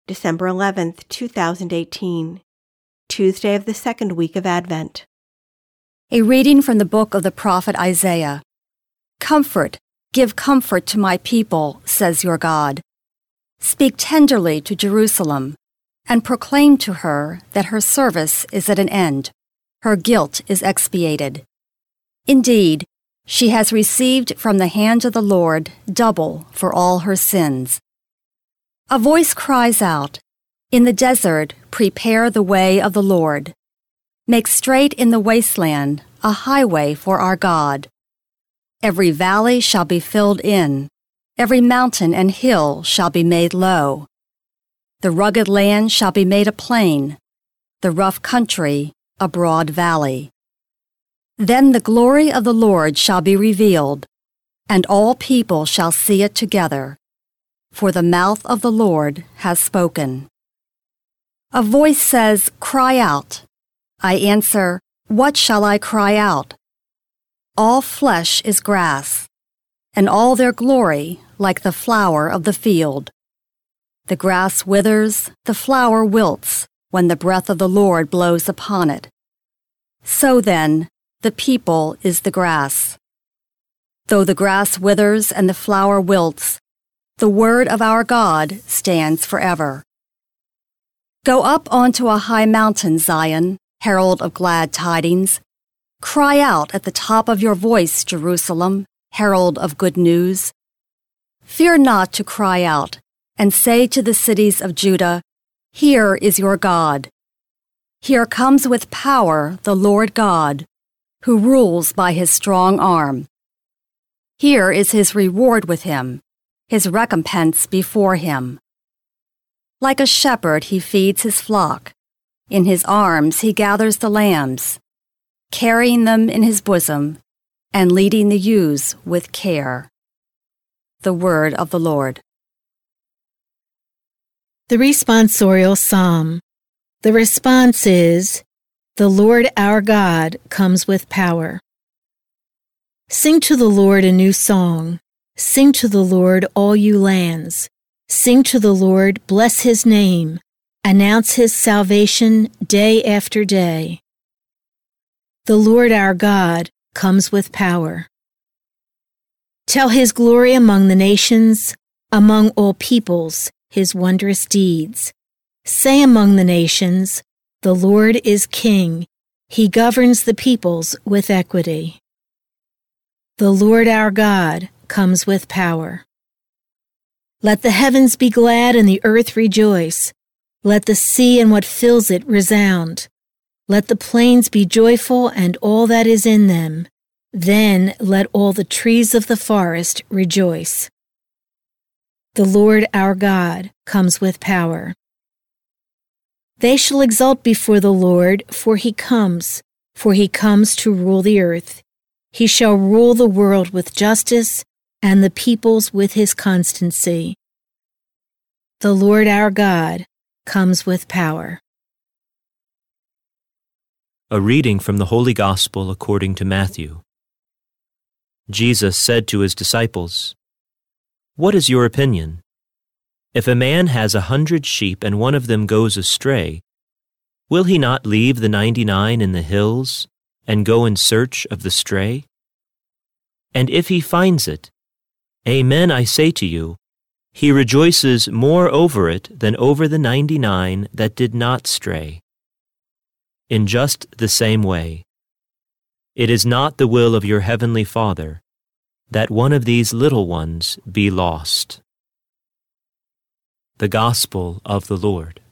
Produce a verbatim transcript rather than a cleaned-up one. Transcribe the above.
December eleventh, two thousand eighteen, Tuesday of the second week of Advent. A reading from the book of the prophet Isaiah. Comfort, give comfort to my people, says your God. Speak tenderly to Jerusalem, and proclaim to her that her service is at an end, her guilt is expiated. Indeed, she has received from the hand of the Lord double for all her sins. A voice cries out, "In the desert, prepare the way of the Lord. Make straight in the wasteland a highway for our God. Every valley shall be filled in, every mountain and hill shall be made low. The rugged land shall be made a plain, the rough country a broad valley. Then the glory of the Lord shall be revealed, and all people shall see it together, for the mouth of the Lord has spoken." A voice says, "Cry out." I answer, "What shall I cry out?" All flesh is grass, and all their glory like the flower of the field. The grass withers, the flower wilts, when the breath of the Lord blows upon it. So then, the people is the grass. Though the grass withers and the flower wilts, the word of our God stands forever. Go up onto a high mountain, Zion, herald of glad tidings. Cry out at the top of your voice, Jerusalem, herald of good news. Fear not to cry out, and say to the cities of Judah, "Here is your God." Here comes with power the Lord God, who rules by his strong arm. Here is his reward with him, his recompense before him. Like a shepherd he feeds his flock. In his arms he gathers the lambs, carrying them in his bosom and leading the ewes with care. The word of the Lord. The responsorial psalm. The response is, "The Lord our God comes with power." Sing to the Lord a new song. Sing to the Lord, all you lands. Sing to the Lord, bless his name. Announce his salvation day after day. The Lord our God comes with power. Tell his glory among the nations, among all peoples, his wondrous deeds. Say among the nations, "The Lord is king. He governs the peoples with equity." The Lord our God comes with power. Let the heavens be glad and the earth rejoice. Let the sea and what fills it resound. Let the plains be joyful and all that is in them. Then let all the trees of the forest rejoice. The Lord our God comes with power. They shall exult before the Lord, for he comes, for he comes to rule the earth. He shall rule the world with justice, and the peoples with his constancy. The Lord our God comes with power. A reading from the Holy Gospel according to Matthew. Jesus said to his disciples, "What is your opinion? If a man has a hundred sheep and one of them goes astray, will he not leave the ninety-nine in the hills and go in search of the stray? And if he finds it, amen, I say to you, he rejoices more over it than over the ninety-nine that did not stray. In just the same way, it is not the will of your heavenly Father that one of these little ones be lost." The Gospel of the Lord.